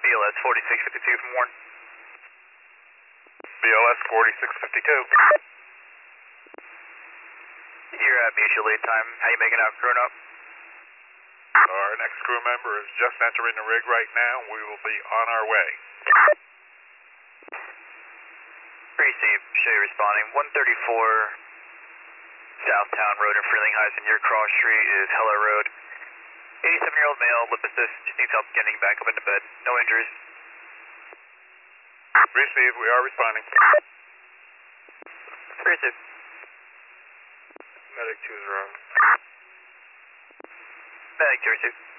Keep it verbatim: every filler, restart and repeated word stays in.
L S forty-six fifty-two from Warren. B L S forty-six fifty-two. You're at mutual lead time. How you making out, grown up? Our next crew member is just entering the rig right now. We will be on our way. Received. Show you responding. one thirty-four Southtown Road in Freeling Heights, and your cross street is Heller Road. eighty-seven-year-old male, lip assist, just needs help getting back up into bed. No injuries. Received. We are responding. Received. Medic two is wrong. Medic two, received.